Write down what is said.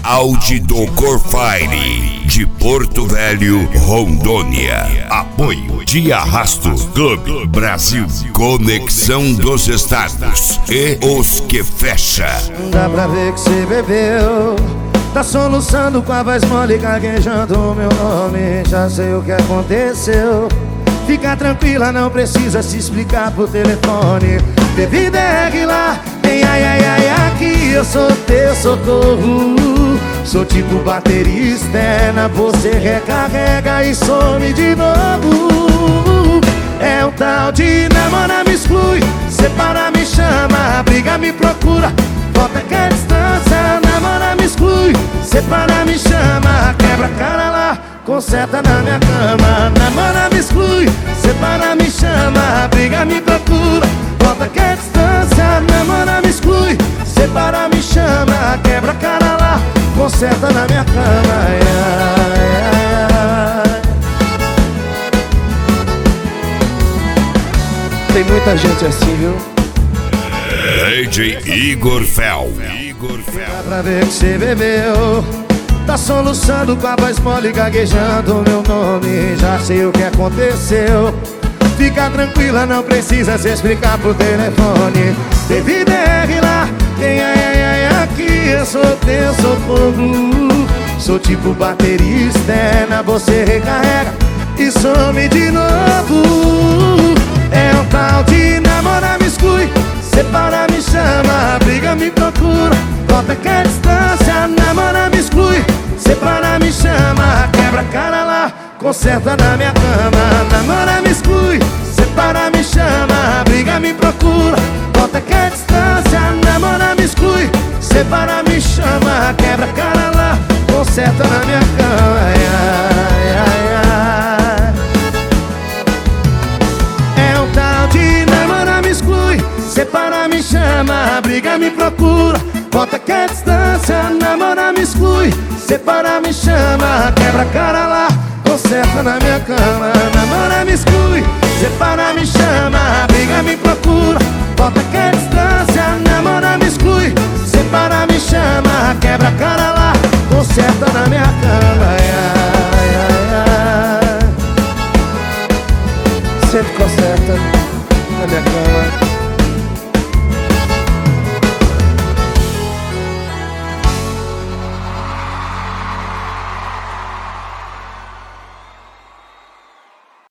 Audi do Corfire, de Porto Velho, Rondônia. Apoio de Arrasto Clube Brasil, Conexão dos Estados e Os Que Fecha. Dá pra ver que você bebeu, tá soluçando com a voz mole, gaguejando o meu nome. Já sei o que aconteceu. Fica tranquila, não precisa se explicar por telefone. Bebida é regular, tem ai ai ai aqui. Eu sou teu socorro, sou tipo bateria externa. Você recarrega e some de novo. É um tal de namora, me exclui, separa, me chama, briga, me procura, volta que é distância. Namora, me exclui, separa, me chama, quebra a cara lá, conserta na minha cama. Namora, me exclui, separa, me chama, briga, me procura, volta que é distância. Namora, me exclui, separa, me chama, quebra a cara lá, conserta na minha cama. Ai, ai, ai. Tem muita gente assim, viu? DJ Igor Fel. Dá pra ver que você bebeu, tá soluçando com a voz mole, gaguejando o meu nome. Já sei o que aconteceu. Fica tranquila, não precisa se explicar por telefone. Bebida é regular, tem ai ai ai aqui. Eu sou teu socorro, sou tipo bateria externa. Você recarrega e some de novo. É um tal de namora, me exclui, separa, me chama, briga, me procura, volta que é distância. Namora, me exclui, separa, me chama, quebra a cara lá, conserta na minha cama. Namora, me exclui, separa, me chama, briga, me procura, volta que é distância. Namora, me exclui, separa, me chama, quebra a cara lá, conserta na minha cama. Ai, ai, ai, ai. É um tal de namora, me exclui, separa, me chama, briga, me procura, volta que é distância. Namora, me exclui, separa, me chama, quebra a cara lá, conserta na minha cama. Namora, me exclui, separa, me chama, briga, me procura, volta que é distância. Namora, me exclui, separa, me chama, quebra a cara lá, conserta na minha cama. Ai, ai, ai, ai. Sempre conserta na minha cama.